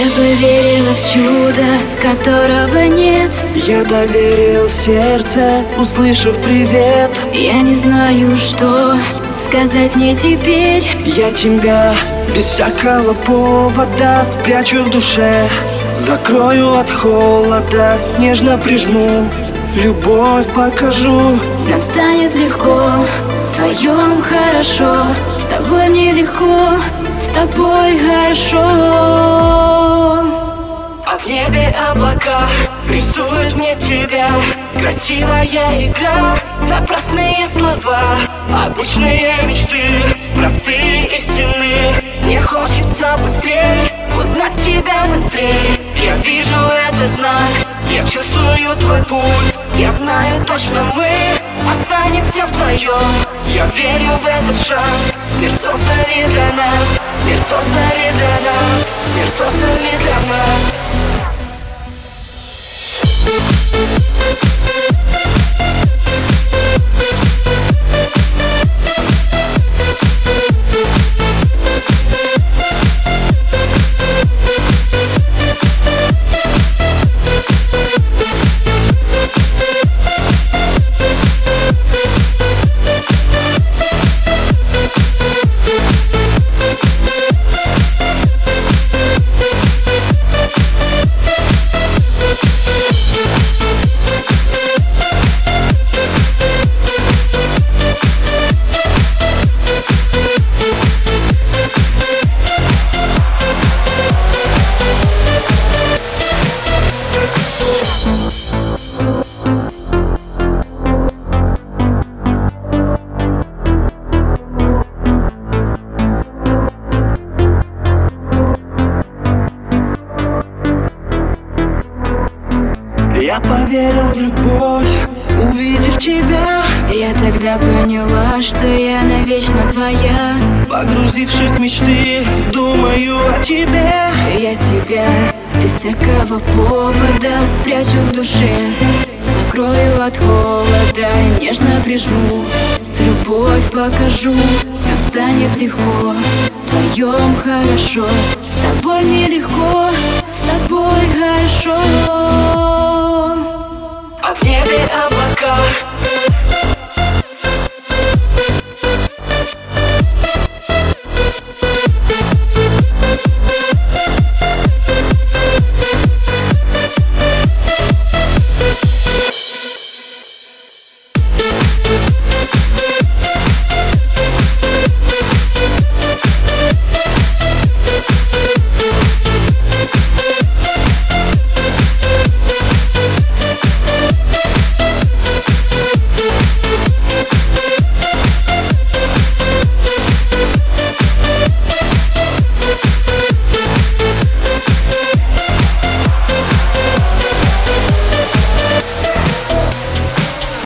поверила в чудо, которого нет. Я доверил сердце, услышав привет. Я не знаю, что сказать мне теперь. Я тебя без всякого повода спрячу в душе. Закрою от холода, нежно прижму, любовь покажу. Нам станет легко, вдвоем хорошо. С тобой мне легко, с тобой хорошо. А в небе облака рисуют мне тебя. Красивая игра, напрасные слова, обычные мечты, простые истины. Мне хочется быстрее узнать тебя быстрее. Я вижу этот знак, я чувствую твой пульс. Я знаю точно, мы останемся вдвоем. Я верю в этот шанс. Мир создан для нас, мир создан для нас, мир создан для нас. Я поверил в любовь, увидев тебя. Я тогда поняла, что я навечно твоя. Погрузившись в мечты, думаю о тебе. Я тебя без всякого повода спрячу в душе. Закрою от холода, нежно прижму, любовь покажу. Нам станет легко, вдвоем хорошо. С тобой